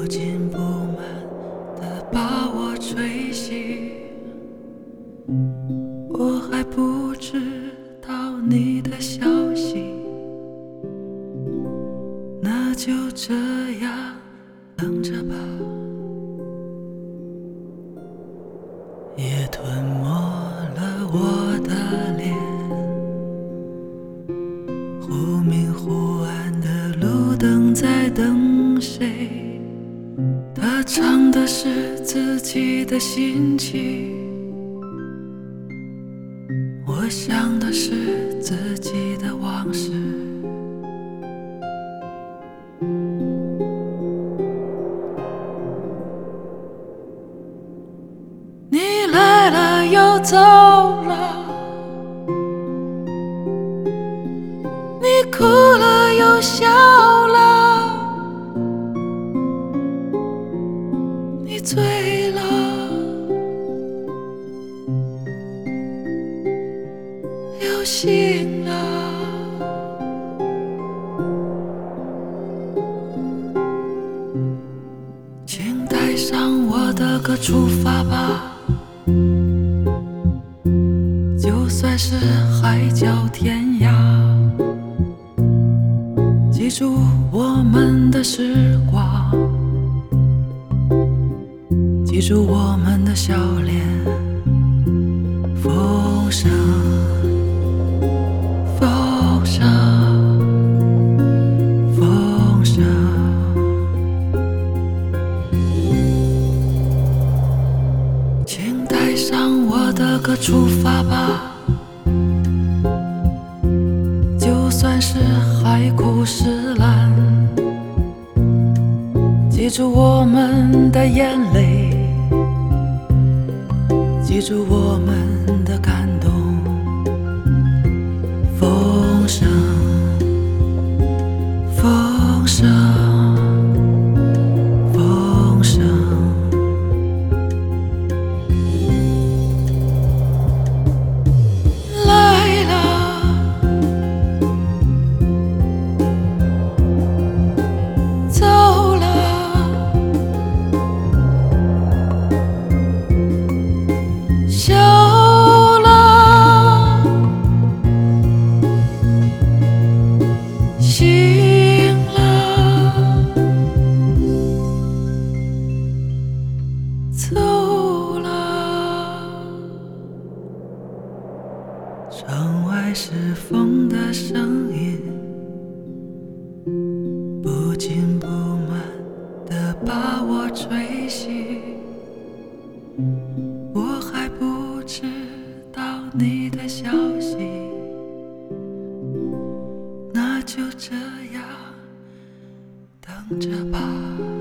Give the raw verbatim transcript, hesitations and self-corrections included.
不紧不慢地把我吹醒，我还不知道你的消息，那就这样等着吧。夜吞没了我的脸，忽明忽暗的路灯在等谁？他唱的是自己的心情，我想的是自己的往事。你来了又走了，你哭了又笑了，你醉了又醒了。请带上我的歌出发吧，就算是海角天涯，记住我们的时光，记住我们的笑脸。风声，风声，风声，请带上我的歌出发吧，就算是海枯石烂，记住我们的眼泪，记住我们的感动。风声，风声，风声，来了，走了，笑了，醒了，走了。窗外是风的声音，不紧不慢地把我吹醒，我还不知道你的消息，那就这样等着吧。